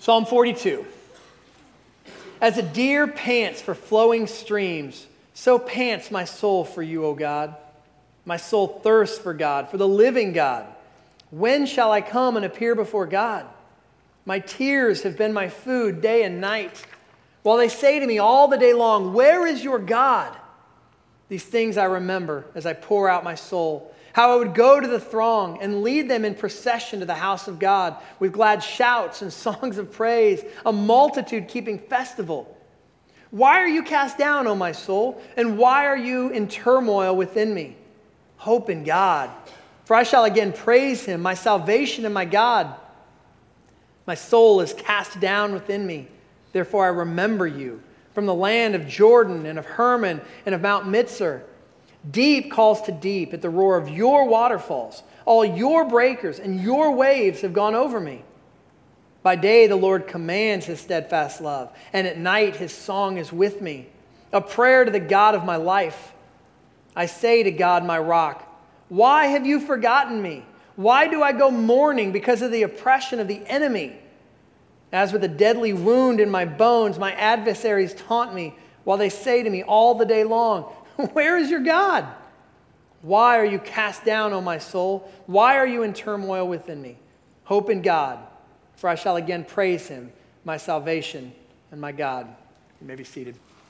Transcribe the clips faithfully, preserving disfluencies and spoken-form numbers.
Psalm forty-two. As a deer pants for flowing streams, so pants my soul for you, O God. My soul thirsts for God, for the living God. When shall I come and appear before God? My tears have been my food day and night, while they say to me all the day long, where is your God? These things I remember as I pour out my soul, how I would go to the throng and lead them in procession to the house of God with glad shouts and songs of praise, a multitude keeping festival. Why are you cast down, O my soul? And why are you in turmoil within me? Hope in God, for I shall again praise him, my salvation and my God. My soul is cast down within me, therefore I remember you from the land of Jordan and of Hermon and of Mount Mitzar. Deep calls to deep at the roar of your waterfalls. All your breakers and your waves have gone over me. By day the Lord commands his steadfast love, and at night his song is with me, a prayer to the God of my life. I say to God, my rock, why have you forgotten me? Why do I go mourning because of the oppression of the enemy? As with a deadly wound in my bones, my adversaries taunt me, while they say to me all the day long, where is your God? Why are you cast down, O my soul? Why are you in turmoil within me? Hope in God, for I shall again praise him, my salvation and my God. You may be seated.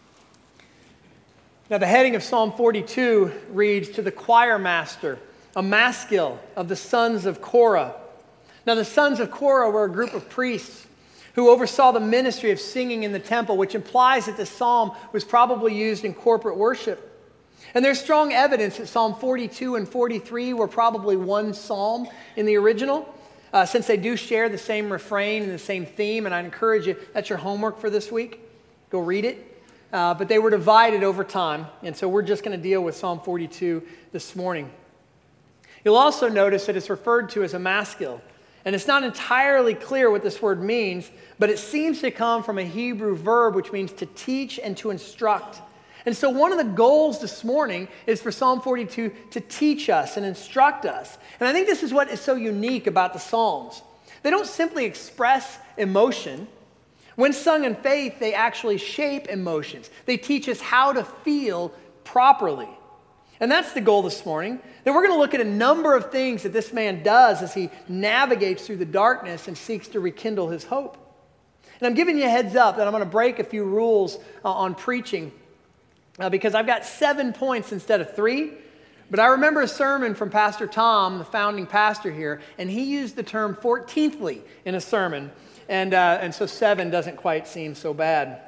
Now the heading of Psalm forty-two reads, to the choir master, a maskil of the sons of Korah. Now the sons of Korah were a group of priests who oversaw the ministry of singing in the temple, which implies that this psalm was probably used in corporate worship. And there's strong evidence that Psalm forty-two and forty-three were probably one psalm in the original, uh, since they do share the same refrain and the same theme, and I encourage you, that's your homework for this week. Go read it. Uh, but they were divided over time, and so we're just going to deal with Psalm forty-two this morning. You'll also notice that it's referred to as a maskil, and it's not entirely clear what this word means, but it seems to come from a Hebrew verb which means to teach and to instruct. And so one of the goals this morning is for Psalm forty-two to teach us and instruct us. And I think this is what is so unique about the Psalms. They don't simply express emotion. When sung in faith, they actually shape emotions. They teach us how to feel properly. And that's the goal this morning, that we're going to look at a number of things that this man does as he navigates through the darkness and seeks to rekindle his hope. And I'm giving you a heads up that I'm going to break a few rules uh, on preaching uh, because I've got seven points instead of three. But I remember a sermon from Pastor Tom, the founding pastor here, and he used the term fourteenthly in a sermon. And, uh, and so seven doesn't quite seem so bad.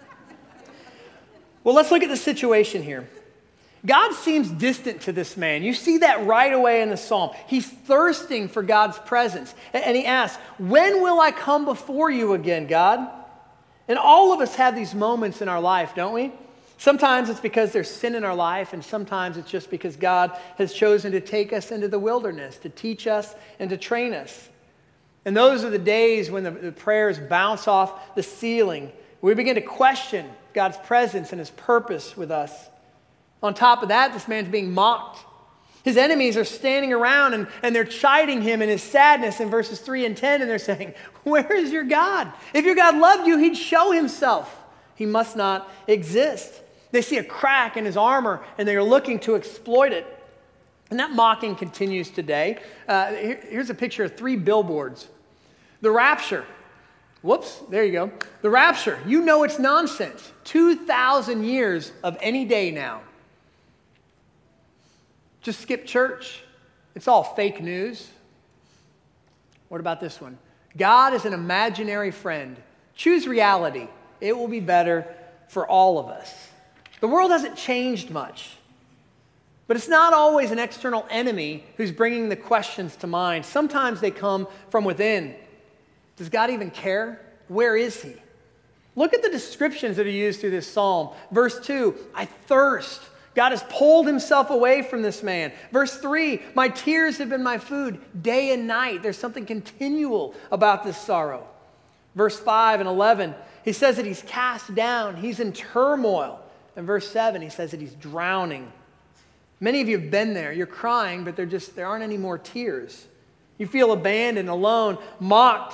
Well, let's look at the situation here. God seems distant to this man. You see that right away in the psalm. He's thirsting for God's presence. And he asks, when will I come before you again, God? And all of us have these moments in our life, don't we? Sometimes it's because there's sin in our life, and sometimes it's just because God has chosen to take us into the wilderness, to teach us and to train us. And those are the days when the, the prayers bounce off the ceiling. We begin to question God's presence and his purpose with us. On top of that, this man's being mocked. His enemies are standing around and, and they're chiding him in his sadness in verses three and ten, and they're saying, where is your God? If your God loved you, he'd show himself. He must not exist. They see a crack in his armor and they're looking to exploit it. And that mocking continues today. Uh, here, here's a picture of three billboards. The rapture. Whoops, there you go. The rapture. You know it's nonsense. two thousand years of any day now. Just skip church. It's all fake news. What about this one? God is an imaginary friend. Choose reality. It will be better for all of us. The world hasn't changed much. But it's not always an external enemy who's bringing the questions to mind. Sometimes they come from within. Does God even care? Where is he? Look at the descriptions that are used through this psalm. Verse two, I thirst. God has pulled himself away from this man. Verse three, my tears have been my food day and night. There's something continual about this sorrow. Verse five and eleven, he says that he's cast down. He's in turmoil. And verse seven, he says that he's drowning. Many of you have been there. You're crying, but there just there aren't any more tears. You feel abandoned, alone, mocked.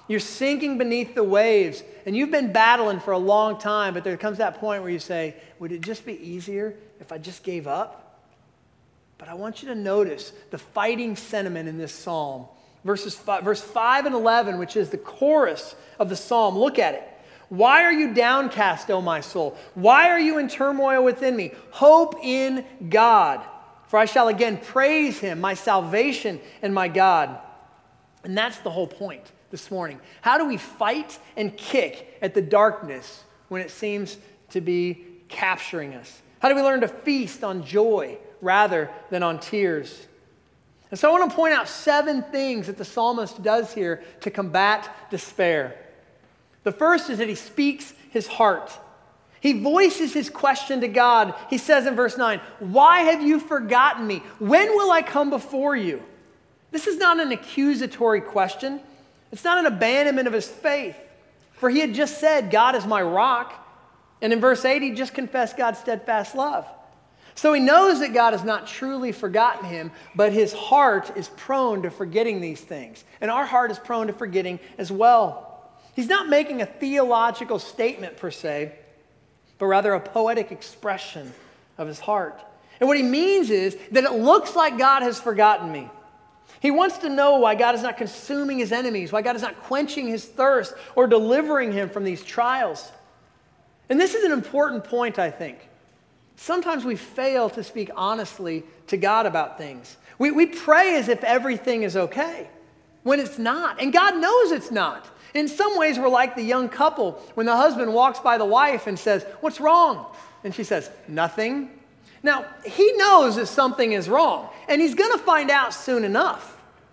You're sinking beneath the waves, and you've been battling for a long time, but there comes that point where you say, would it just be easier if I just gave up? But I want you to notice the fighting sentiment in this psalm. Verses five, verse five and eleven, which is the chorus of the psalm. Look at it. Why are you downcast, O my soul? Why are you in turmoil within me? Hope in God, for I shall again praise him, my salvation and my God. And that's the whole point this morning. How do we fight and kick at the darkness when it seems to be capturing us? How do we learn to feast on joy rather than on tears? And so I want to point out seven things that the psalmist does here to combat despair. The first is that he speaks his heart. He voices his question to God. He says in verse nine, why have you forgotten me? When will I come before you? This is not an accusatory question. It's not an abandonment of his faith. For he had just said, God is my rock. And in verse eight, he just confessed God's steadfast love. So he knows that God has not truly forgotten him, but his heart is prone to forgetting these things. And our heart is prone to forgetting as well. He's not making a theological statement per se, but rather a poetic expression of his heart. And what he means is that it looks like God has forgotten me. He wants to know why God is not consuming his enemies, why God is not quenching his thirst or delivering him from these trials. And this is an important point, I think. Sometimes we fail to speak honestly to God about things. We, we pray as if everything is okay, when it's not. And God knows it's not. In some ways, we're like the young couple when the husband walks by the wife and says, what's wrong? And she says, nothing. Now, he knows that something is wrong, and he's going to find out soon enough.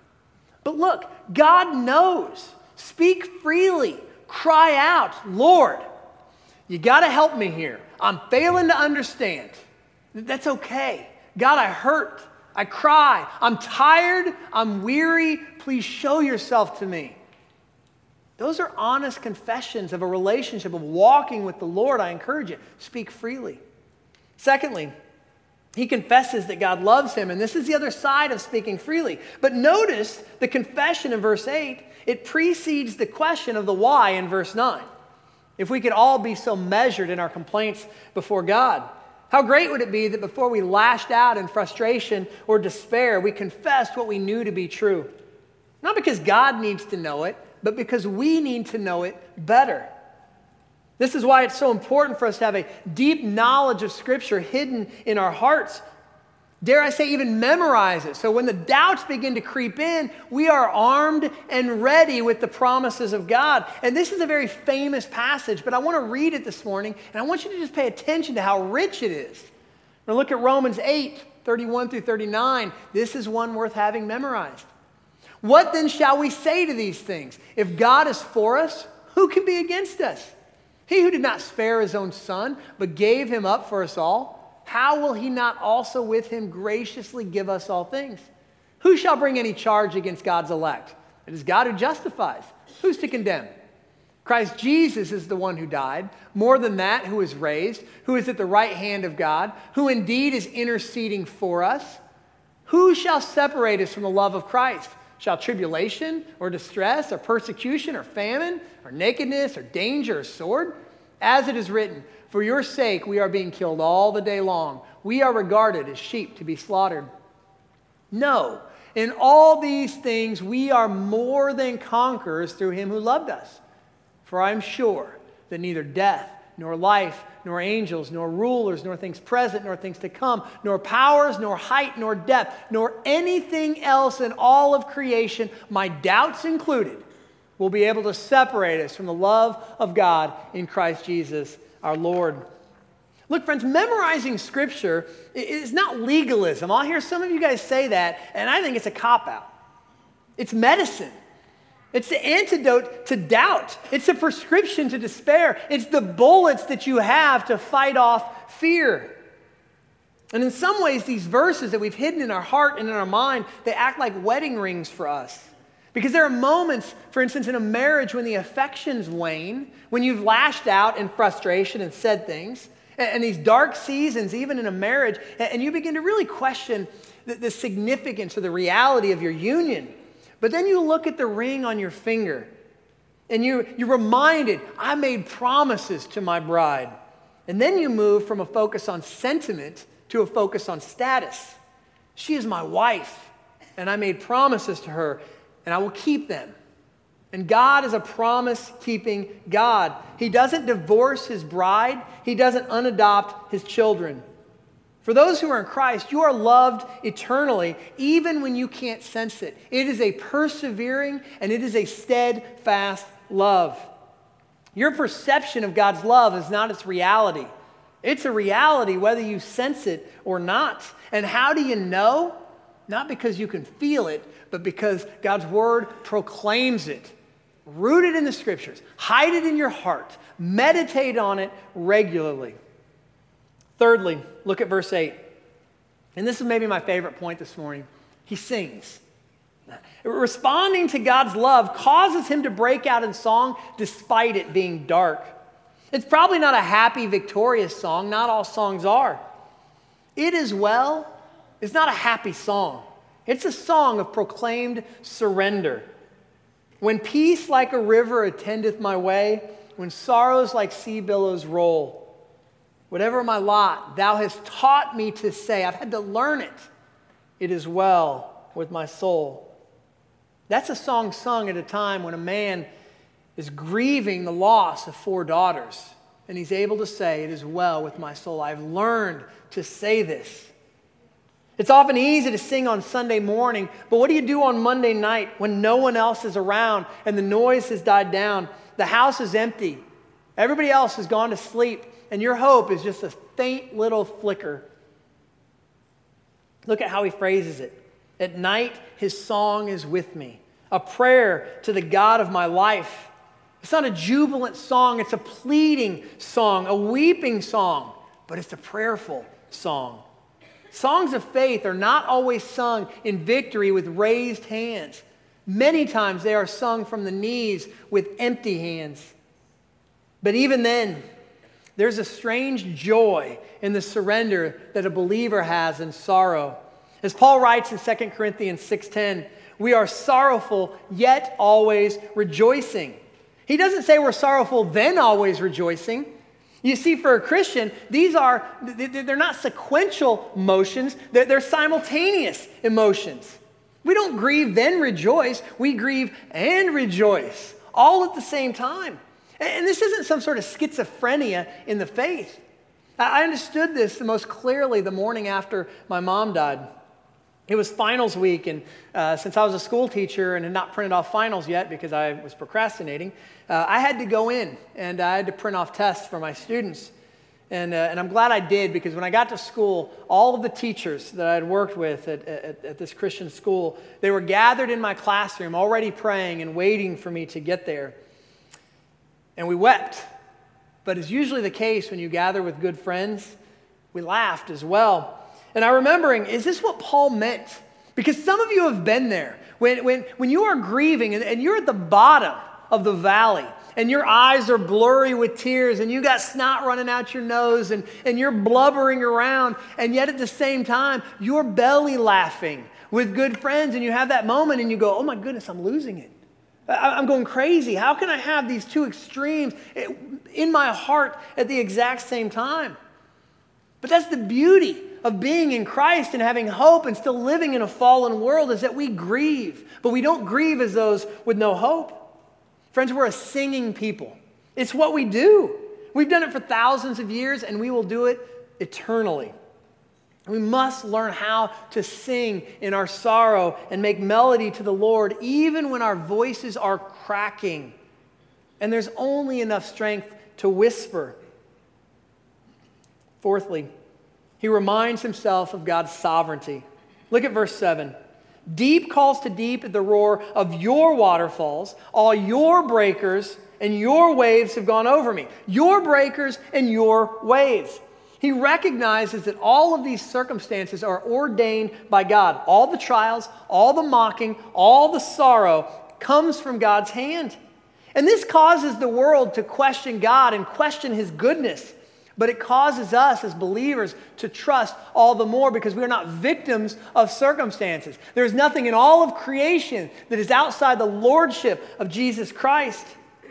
But look, God knows. Speak freely. Cry out, Lord, you got to help me here. I'm failing to understand. That's okay. God, I hurt. I cry. I'm tired. I'm weary. Please show yourself to me. Those are honest confessions of a relationship, of walking with the Lord. I encourage you, speak freely. Secondly, he confesses that God loves him, and this is the other side of speaking freely. But notice the confession in verse eight, it precedes the question of the why in verse nine. If we could all be so measured in our complaints before God, how great would it be that before we lashed out in frustration or despair, we confessed what we knew to be true? Not because God needs to know it, but because we need to know it better. This is why it's so important for us to have a deep knowledge of Scripture hidden in our hearts. Dare I say, even memorize it. So when the doubts begin to creep in, we are armed and ready with the promises of God. And this is a very famous passage, but I want to read it this morning, and I want you to just pay attention to how rich it is. We're going to look at Romans eight, thirty-one through thirty-nine. This is one worth having memorized. What then shall we say to these things? If God is for us, who can be against us? He who did not spare his own son, but gave him up for us all, how will he not also with him graciously give us all things? Who shall bring any charge against God's elect? It is God who justifies. Who's to condemn? Christ Jesus is the one who died, more than that, who is raised, who is at the right hand of God, who indeed is interceding for us. Who shall separate us from the love of Christ? Shall tribulation or distress or persecution or famine or nakedness or danger or sword? As it is written, for your sake we are being killed all the day long. We are regarded as sheep to be slaughtered. No, in all these things we are more than conquerors through him who loved us. For I am sure that neither death, nor life, nor angels, nor rulers, nor things present, nor things to come, nor powers, nor height, nor depth, nor anything else in all of creation, my doubts included, will be able to separate us from the love of God in Christ Jesus our Lord. Look, friends, memorizing Scripture is not legalism. I'll hear some of you guys say that, and I think it's a cop-out. It's medicine. It's the antidote to doubt. It's a prescription to despair. It's the bullets that you have to fight off fear. And in some ways, these verses that we've hidden in our heart and in our mind, they act like wedding rings for us. Because there are moments, for instance, in a marriage when the affections wane, when you've lashed out in frustration and said things, and these dark seasons, even in a marriage, and you begin to really question the, the significance or the reality of your union. But then you look at the ring on your finger, And you, you're reminded, I made promises to my bride. And then you move from a focus on sentiment to a focus on status. She is my wife, and I made promises to her, and I will keep them. And God is a promise-keeping God. He doesn't divorce his bride. He doesn't unadopt his children. For those who are in Christ, you are loved eternally, even when you can't sense it. It is a persevering and it is a steadfast love. Your perception of God's love is not its reality. It's a reality whether you sense it or not. And how do you know? Not because you can feel it, but because God's word proclaims it. Root it in the scriptures. Hide it in your heart. Meditate on it regularly. Thirdly, look at verse eight. And this is maybe my favorite point this morning. He sings. Responding to God's love causes him to break out in song despite it being dark. It's probably not a happy, victorious song. Not all songs are. It is well. It's not a happy song. It's a song of proclaimed surrender. When peace like a river attendeth my way, when sorrows like sea billows roll, whatever my lot, thou hast taught me to say, I've had to learn it, it is well with my soul. That's a song sung at a time when a man is grieving the loss of four daughters, and he's able to say, it is well with my soul. I've learned to say this. It's often easy to sing on Sunday morning, but what do you do on Monday night when no one else is around and the noise has died down? The house is empty. Everybody else has gone to sleep, and your hope is just a faint little flicker. Look at how he phrases it. At night, his song is with me, a prayer to the God of my life. It's not a jubilant song, it's a pleading song, a weeping song, but it's a prayerful song. Songs of faith are not always sung in victory with raised hands. Many times they are sung from the knees with empty hands. But even then, there's a strange joy in the surrender that a believer has in sorrow. As Paul writes in Second Corinthians six ten, we are sorrowful, yet always rejoicing. He doesn't say we're sorrowful, then always rejoicing. You see, for a Christian, these are, they're not sequential emotions, they're simultaneous emotions. We don't grieve, then rejoice. We grieve and rejoice, all at the same time. And this isn't some sort of schizophrenia in the faith. I understood this the most clearly the morning after my mom died. It was finals week, and uh, since I was a school teacher and had not printed off finals yet because I was procrastinating, uh, I had to go in and I had to print off tests for my students. And, uh, and I'm glad I did, because when I got to school, all of the teachers that I had worked with at, at, at this Christian school, they were gathered in my classroom already praying and waiting for me to get there. And we wept. But as usually the case when you gather with good friends, we laughed as well. And I'm remembering, is this what Paul meant? Because some of you have been there. When, when, when you are grieving and, and you're at the bottom of the valley and your eyes are blurry with tears and you got snot running out your nose and, and you're blubbering around, and yet at the same time, you're belly laughing with good friends, and you have that moment and you go, oh my goodness, I'm losing it. I, I'm going crazy. How can I have these two extremes in my heart at the exact same time? But that's the beauty of being in Christ and having hope and still living in a fallen world, is that we grieve. But we don't grieve as those with no hope. Friends, we're a singing people. It's what we do. We've done it for thousands of years, and we will do it eternally. We must learn how to sing in our sorrow and make melody to the Lord, even when our voices are cracking and there's only enough strength to whisper. Fourthly, he reminds himself of God's sovereignty. Look at verse seven. Deep calls to deep at the roar of your waterfalls. All your breakers and your waves have gone over me. Your breakers and your waves. He recognizes that all of these circumstances are ordained by God. All the trials, all the mocking, all the sorrow comes from God's hand. And this causes the world to question God and question his goodness. But it causes us as believers to trust all the more, because we are not victims of circumstances. There is nothing in all of creation that is outside the lordship of Jesus Christ.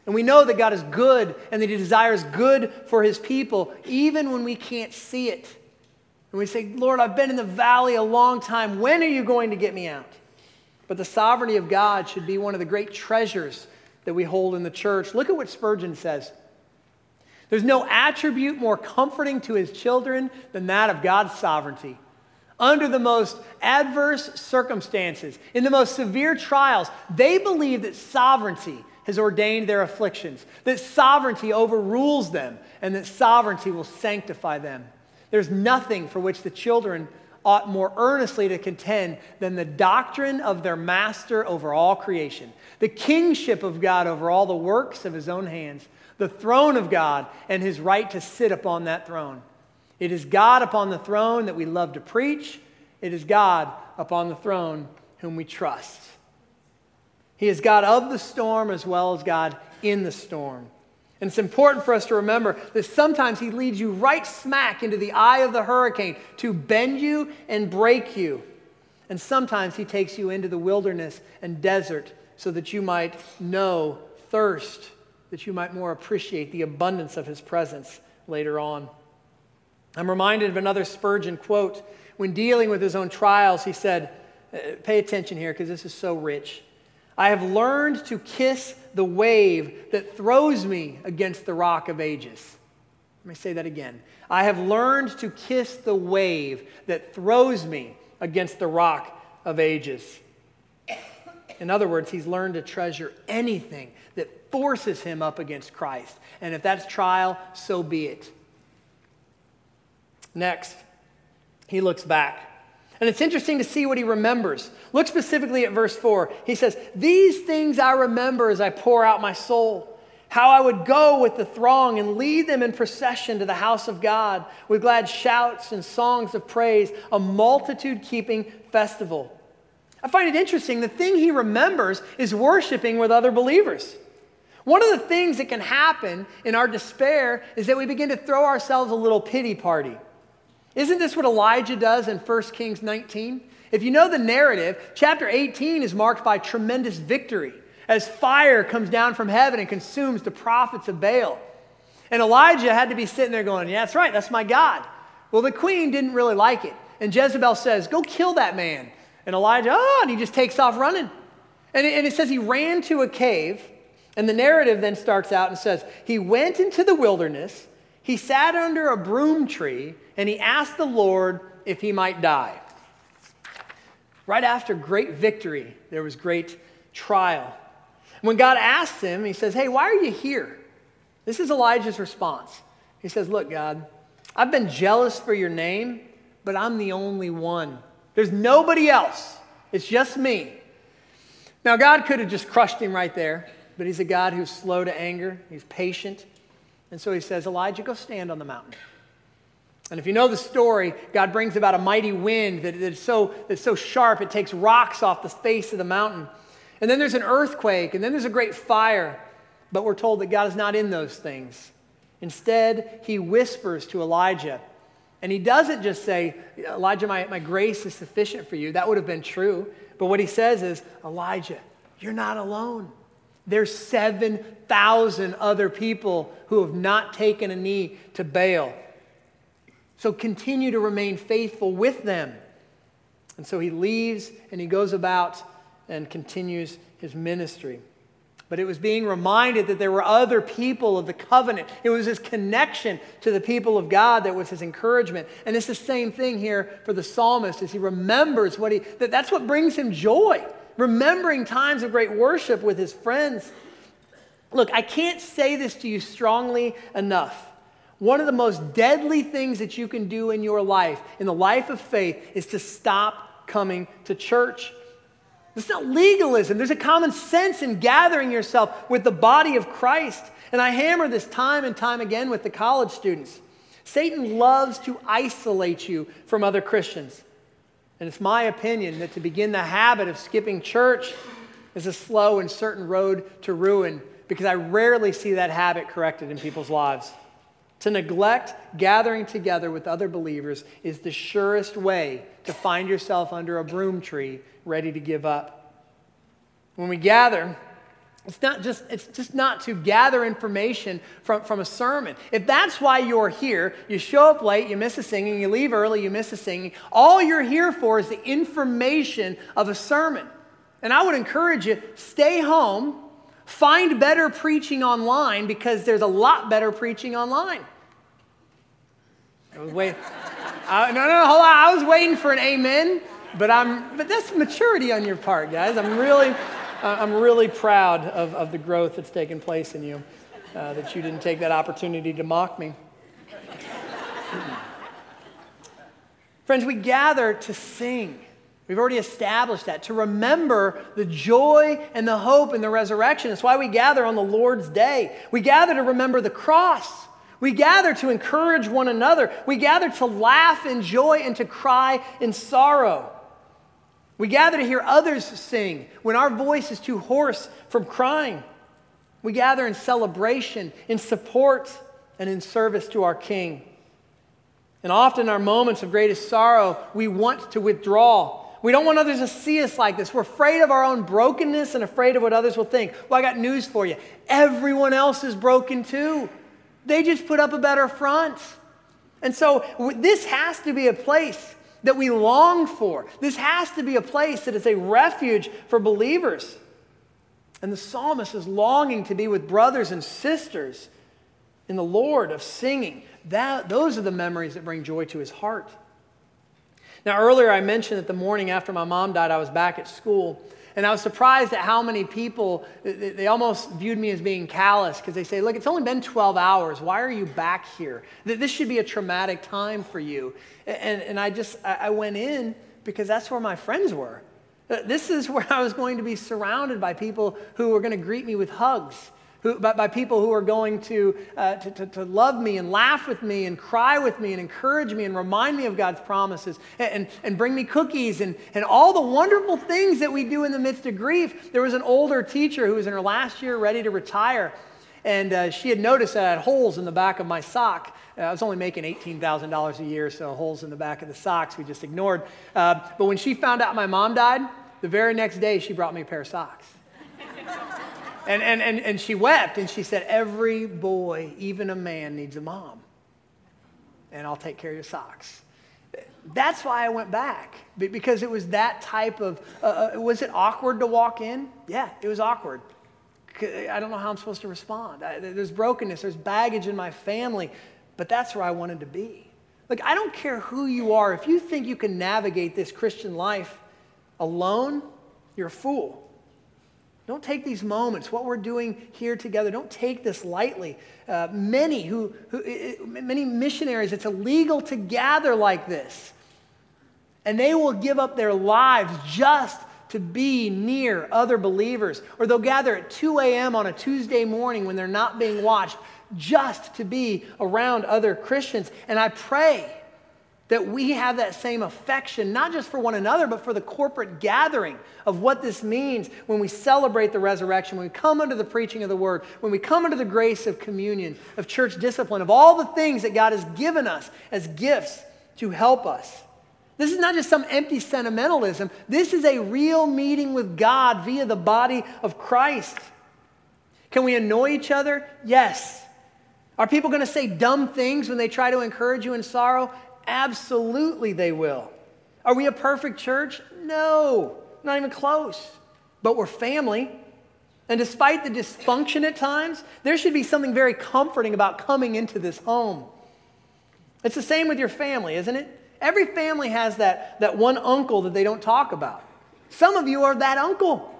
And we know that God is good and that he desires good for his people, even when we can't see it. And we say, Lord, I've been in the valley a long time. When are you going to get me out? But the sovereignty of God should be one of the great treasures that we hold in the church. Look at what Spurgeon says. There's no attribute more comforting to his children than that of God's sovereignty. Under the most adverse circumstances, in the most severe trials, they believe that sovereignty has ordained their afflictions, that sovereignty overrules them, and that sovereignty will sanctify them. There's nothing for which the children ought more earnestly to contend than the doctrine of their master over all creation, the kingship of God over all the works of his own hands, the throne of God and his right to sit upon that throne. It is God upon the throne that we love to preach. It is God upon the throne whom we trust. He is God of the storm as well as God in the storm. And it's important for us to remember that sometimes he leads you right smack into the eye of the hurricane to bend you and break you. And sometimes he takes you into the wilderness and desert so that you might know thirst, that you might more appreciate the abundance of his presence later on. I'm reminded of another Spurgeon quote. When dealing with his own trials, he said, pay attention here because this is so rich. I have learned to kiss the wave that throws me against the rock of ages. Let me say that again. I have learned to kiss the wave that throws me against the rock of ages. In other words, he's learned to treasure anything that forces him up against Christ. And if that's trial, so be it. Next, he looks back. And it's interesting to see what he remembers. Look specifically at verse four. He says, these things I remember as I pour out my soul. How I would go with the throng and lead them in procession to the house of God with glad shouts and songs of praise, a multitude-keeping festival. I find it interesting. The thing he remembers is worshiping with other believers. One of the things that can happen in our despair is that we begin to throw ourselves a little pity party. Isn't this what Elijah does in First Kings nineteen? If you know the narrative, chapter eighteen is marked by tremendous victory as fire comes down from heaven and consumes the prophets of Baal. And Elijah had to be sitting there going, yeah, that's right, that's my God. Well, the queen didn't really like it. And Jezebel says, go kill that man. And Elijah, oh, and he just takes off running. And it, and it says he ran to a cave. And the narrative then starts out and says, he went into the wilderness, he sat under a broom tree, and he asked the Lord if he might die. Right after great victory, there was great trial. When God asks him, he says, hey, why are you here? This is Elijah's response. He says, look, God, I've been jealous for your name, but I'm the only one. There's nobody else. It's just me. Now, God could have just crushed him right there, but he's a God who's slow to anger. He's patient. And so he says, Elijah, go stand on the mountain. And if you know the story, God brings about a mighty wind that, that is so, that's so sharp it takes rocks off the face of the mountain. And then there's an earthquake, and then there's a great fire. But we're told that God is not in those things. Instead, he whispers to Elijah. And he doesn't just say, Elijah, my, my grace is sufficient for you. That would have been true. But what he says is, Elijah, you're not alone. There's seven thousand other people who have not taken a knee to Baal. So continue to remain faithful with them. And so he leaves and he goes about and continues his ministry. But it was being reminded that there were other people of the covenant. It was his connection to the people of God that was his encouragement. And it's the same thing here for the psalmist as he remembers what he, that that's what brings him joy. Remembering times of great worship with his friends. Look, I can't say this to you strongly enough. One of the most deadly things that you can do in your life, in the life of faith, is to stop coming to church. It's not legalism. There's a common sense in gathering yourself with the body of Christ. And I hammer this time and time again with the college students. Satan loves to isolate you from other Christians. And it's my opinion that to begin the habit of skipping church is a slow and certain road to ruin, because I rarely see that habit corrected in people's lives. To neglect gathering together with other believers is the surest way to find yourself under a broom tree ready to give up. When we gather, It's not just, it's just not to gather information from, from a sermon. If that's why you're here, you show up late, you miss a singing, you leave early, you miss a singing, all you're here for is the information of a sermon. And I would encourage you, stay home, find better preaching online, because there's a lot better preaching online. I was waiting. Uh, no, no, no, hold on. I was waiting for an amen, but I'm. But that's maturity on your part, guys. I'm really, uh, I'm really proud of, of the growth that's taken place in you. Uh, that you didn't take that opportunity to mock me. Friends, we gather to sing. We've already established that, to remember the joy and the hope and the resurrection. That's why we gather on the Lord's Day. We gather to remember the cross. We gather to encourage one another. We gather to laugh in joy and to cry in sorrow. We gather to hear others sing when our voice is too hoarse from crying. We gather in celebration, in support, and in service to our King. And often in our moments of greatest sorrow, we want to withdraw. We don't want others to see us like this. We're afraid of our own brokenness and afraid of what others will think. Well, I got news for you. Everyone else is broken too. They just put up a better front. And so this has to be a place that we long for. This has to be a place that is a refuge for believers. And the psalmist is longing to be with brothers and sisters in the Lord, of singing. That, those are the memories that bring joy to his heart. Now, earlier I mentioned that the morning after my mom died, I was back at school. And I was surprised at how many people, they almost viewed me as being callous, because they say, look, it's only been twelve hours. Why are you back here? This should be a traumatic time for you. And, and I just, I went in because that's where my friends were. This is where I was going to be surrounded by people who were going to greet me with hugs. Who, by, by people who are going to, uh, to, to, to love me and laugh with me and cry with me and encourage me and remind me of God's promises and, and, and bring me cookies and, and all the wonderful things that we do in the midst of grief. There was an older teacher who was in her last year ready to retire, and uh, she had noticed that I had holes in the back of my sock. Uh, I was only making eighteen thousand dollars a year, so holes in the back of the socks we just ignored. Uh, but when she found out my mom died, the very next day she brought me a pair of socks. And, and, and, and she wept, and she said, every boy, even a man, needs a mom. And I'll take care of your socks. That's why I went back, because it was that type of, uh, was it awkward to walk in? Yeah, it was awkward. I don't know how I'm supposed to respond. I, there's brokenness, there's baggage in my family, but that's where I wanted to be. Look, I don't care who you are. If you think you can navigate this Christian life alone, you're a fool. Don't take these moments, what we're doing here together, don't take this lightly. Uh, many who, who, many missionaries, it's illegal to gather like this. And they will give up their lives just to be near other believers. Or they'll gather at two a.m. on a Tuesday morning when they're not being watched, just to be around other Christians. And I pray that we have that same affection, not just for one another, but for the corporate gathering of what this means when we celebrate the resurrection, when we come under the preaching of the word, when we come under the grace of communion, of church discipline, of all the things that God has given us as gifts to help us. This is not just some empty sentimentalism. This is a real meeting with God via the body of Christ. Can we annoy each other? Yes. Are people going to say dumb things when they try to encourage you in sorrow? Absolutely they will. Are we a perfect church? No, not even close. But we're family. And despite the dysfunction at times, there should be something very comforting about coming into this home. It's the same with your family, isn't it? Every family has that, that one uncle that they don't talk about. Some of you are that uncle.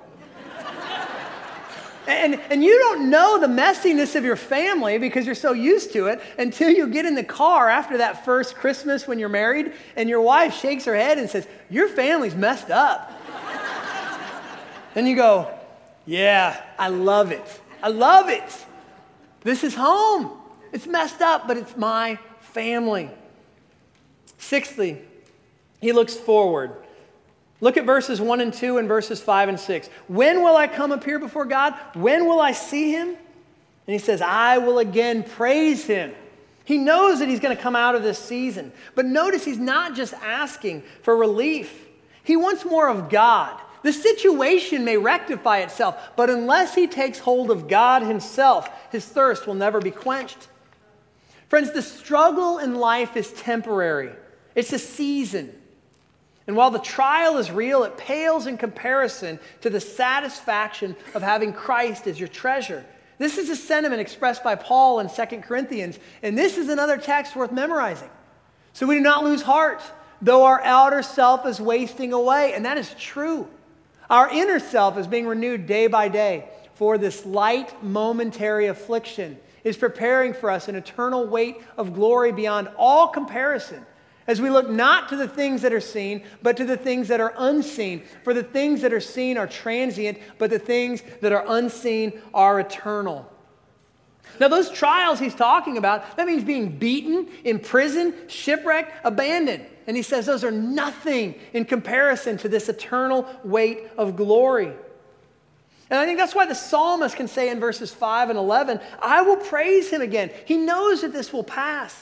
And, and you don't know the messiness of your family because you're so used to it until you get in the car after that first Christmas when you're married and your wife shakes her head and says, your family's messed up. And you go, yeah, I love it. I love it. This is home. It's messed up, but it's my family. Sixthly, he looks forward. Look at verses one and two and verses five and six. When will I come appear before God? When will I see him? And he says, I will again praise him. He knows that he's going to come out of this season. But notice he's not just asking for relief. He wants more of God. The situation may rectify itself, but unless he takes hold of God himself, his thirst will never be quenched. Friends, the struggle in life is temporary. It's a season. And while the trial is real, it pales in comparison to the satisfaction of having Christ as your treasure. This is a sentiment expressed by Paul in Second Corinthians, and this is another text worth memorizing. So we do not lose heart, though our outer self is wasting away, and that is true. Our inner self is being renewed day by day, for this light momentary affliction is preparing for us an eternal weight of glory beyond all comparison, as we look not to the things that are seen, but to the things that are unseen. For the things that are seen are transient, but the things that are unseen are eternal. Now, those trials he's talking about, that means being beaten, imprisoned, shipwrecked, abandoned. And he says those are nothing in comparison to this eternal weight of glory. And I think that's why the psalmist can say in verses five and eleven, I will praise him again. He knows that this will pass.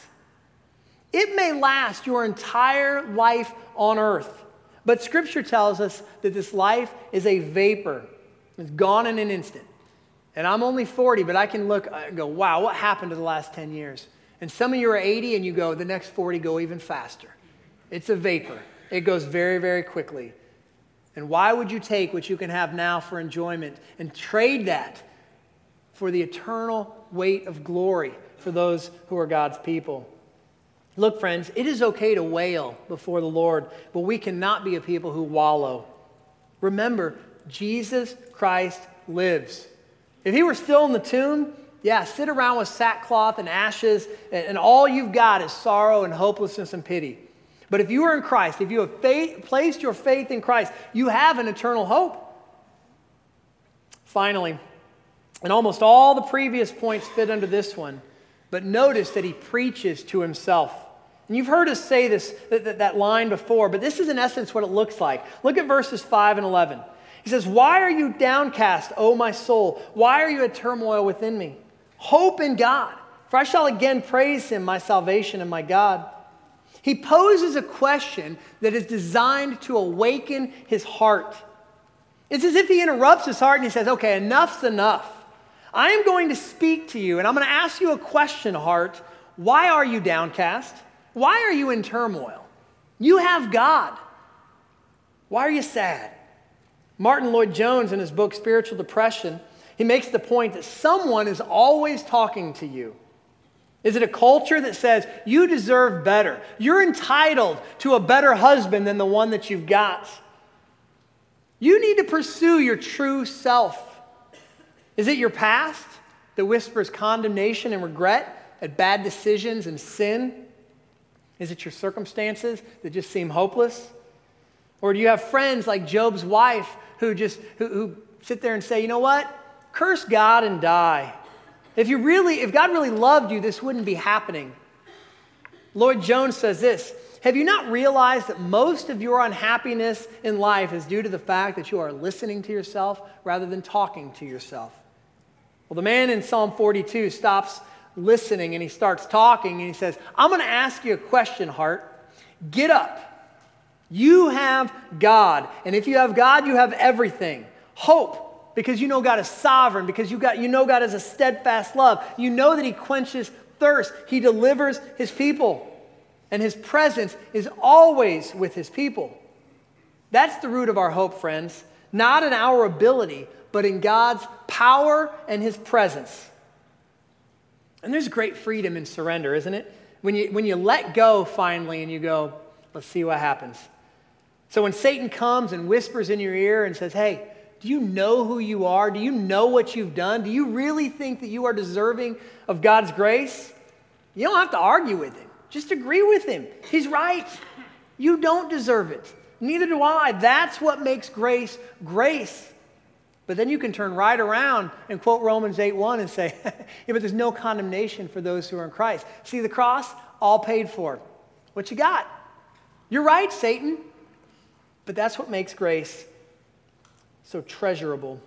It may last your entire life on earth, but Scripture tells us that this life is a vapor. It's gone in an instant. And I'm only forty, but I can look and go, wow, what happened to the last ten years? And some of you are eighty and you go, the next forty go even faster. It's a vapor. It goes very, very quickly. And why would you take what you can have now for enjoyment and trade that for the eternal weight of glory for those who are God's people? Look, friends, it is okay to wail before the Lord, but we cannot be a people who wallow. Remember, Jesus Christ lives. If he were still in the tomb, yeah, sit around with sackcloth and ashes, and, and all you've got is sorrow and hopelessness and pity. But if you are in Christ, if you have faith, placed your faith in Christ, you have an eternal hope. Finally, and almost all the previous points fit under this one, but notice that he preaches to himself. And you've heard us say this, that, that, that line before, but this is in essence what it looks like. Look at verses five and eleven. He says, why are you downcast, O my soul? Why are you at turmoil within me? Hope in God, for I shall again praise him, my salvation and my God. He poses a question that is designed to awaken his heart. It's as if he interrupts his heart and he says, okay, enough's enough. I am going to speak to you and I'm going to ask you a question, heart. Why are you downcast? Why are you in turmoil? You have God. Why are you sad? Martin Lloyd-Jones, in his book Spiritual Depression, he makes the point that someone is always talking to you. Is it a culture that says, you deserve better? You're entitled to a better husband than the one that you've got. You need to pursue your true self. Is it your past that whispers condemnation and regret at bad decisions and sin? Is it your circumstances that just seem hopeless? Or do you have friends like Job's wife who just who, who sit there and say, you know what? Curse God and die. If you really, if God really loved you, this wouldn't be happening. Lloyd-Jones says this, have you not realized that most of your unhappiness in life is due to the fact that you are listening to yourself rather than talking to yourself? Well, the man in Psalm forty-two stops listening and he starts talking and he says, I'm going to ask you a question, heart. Get up. You have God. And if you have God, you have everything. Hope, because you know God is sovereign, because you got you know God is a steadfast love. You know that he quenches thirst. He delivers his people. And his presence is always with his people. That's the root of our hope, friends. Not in our ability, but in God's power and his presence. And there's great freedom in surrender, isn't it? When you, when you let go finally and you go, let's see what happens. So when Satan comes and whispers in your ear and says, hey, do you know who you are? Do you know what you've done? Do you really think that you are deserving of God's grace? You don't have to argue with him. Just agree with him. He's right. You don't deserve it. Neither do I. That's what makes grace grace. But then you can turn right around and quote Romans eight one and say, yeah, but there's no condemnation for those who are in Christ. See the cross? All paid for. What you got? You're right, Satan. But that's what makes grace so treasurable.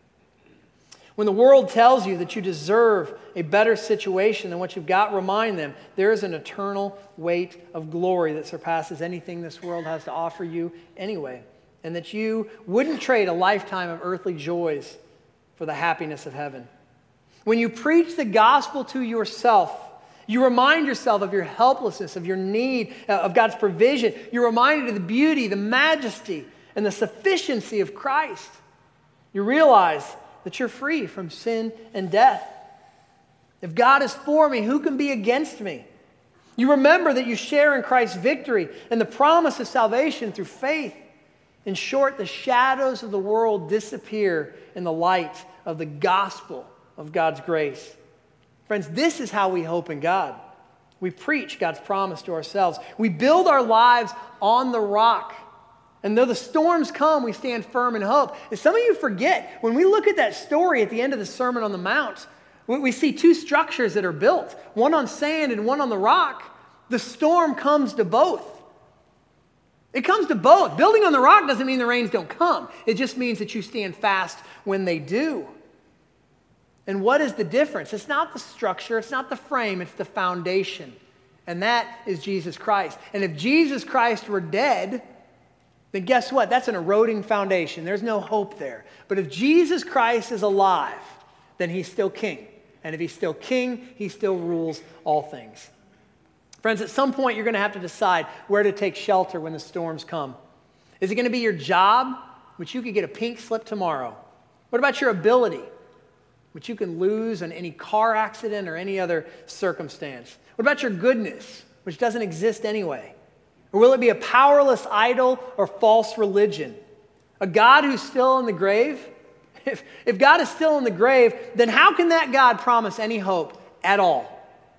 When the world tells you that you deserve a better situation than what you've got, remind them there is an eternal weight of glory that surpasses anything this world has to offer you anyway. and that you wouldn't trade a lifetime of earthly joys for the happiness of heaven. When you preach the gospel to yourself, you remind yourself of your helplessness, of your need, uh, of God's provision. You're reminded of the beauty, the majesty, and the sufficiency of Christ. You realize that you're free from sin and death. If God is for me, who can be against me? You remember that you share in Christ's victory and the promise of salvation through faith. In short, the shadows of the world disappear in the light of the gospel of God's grace. Friends, this is how we hope in God. We preach God's promise to ourselves. We build our lives on the rock. And though the storms come, we stand firm in hope. And some of you forget, when we look at that story at the end of the Sermon on the Mount, we see two structures that are built, one on sand and one on the rock. The storm comes to both. It comes to both. Building on the rock doesn't mean the rains don't come. It just means that you stand fast when they do. And what is the difference? It's not the structure, it's not the frame, it's the foundation. And that is Jesus Christ. And if Jesus Christ were dead, then guess what? That's an eroding foundation. There's no hope there. But if Jesus Christ is alive, then he's still king. And if he's still king, he still rules all things. Friends, at some point you're going to have to decide where to take shelter when the storms come. Is it going to be your job, which you could get a pink slip tomorrow? What about your ability, which you can lose in any car accident or any other circumstance? What about your goodness, which doesn't exist anyway? Or will it be a powerless idol or false religion? A God who's still in the grave? If, if God is still in the grave, then how can that God promise any hope at all?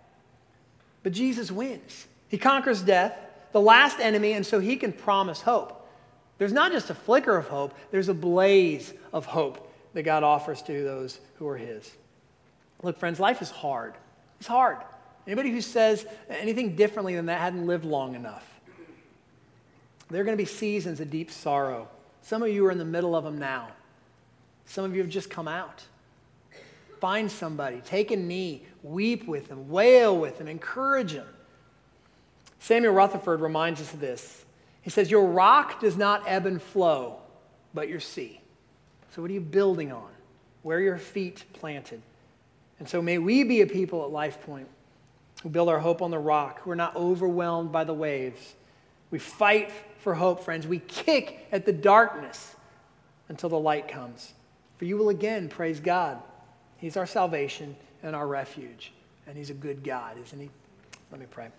But Jesus wins. He conquers death, the last enemy, and so he can promise hope. There's not just a flicker of hope, there's a blaze of hope that God offers to those who are his. Look, friends, life is hard. It's hard. Anybody who says anything differently than that hadn't lived long enough. There are going to be seasons of deep sorrow. Some of you are in the middle of them now. Some of you have just come out. Find somebody, take a knee, weep with them, wail with them, encourage them. Samuel Rutherford reminds us of this. He says, your rock does not ebb and flow, but your sea. So what are you building on? Where are your feet planted? And so may we be a people at Life Point who build our hope on the rock, who are not overwhelmed by the waves. We fight for hope, friends. We kick at the darkness until the light comes. For you will again praise God. He's our salvation and our refuge. And he's a good God, isn't he? Let me pray.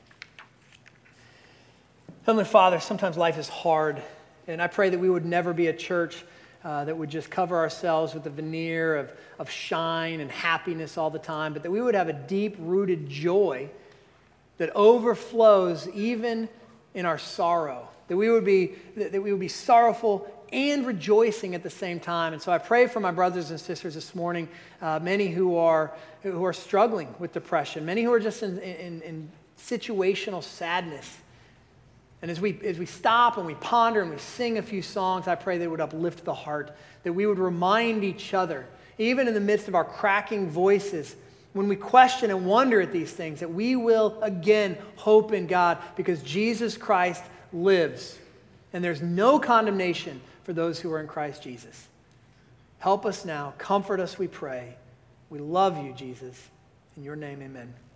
Heavenly Father, sometimes life is hard. And I pray that we would never be a church uh, that would just cover ourselves with a veneer of, of shine and happiness all the time, but that we would have a deep-rooted joy that overflows even in our sorrow. That we would be, that we would be sorrowful and rejoicing at the same time. And so I pray for my brothers and sisters this morning, uh, many who are who are struggling with depression, many who are just in, in, in situational sadness. And as we as we stop and we ponder and we sing a few songs, I pray they would uplift the heart, that we would remind each other, even in the midst of our cracking voices, when we question and wonder at these things, that we will again hope in God because Jesus Christ lives. And there's no condemnation for those who are in Christ Jesus. Help us now. Comfort us, we pray. We love you, Jesus. In your name, amen.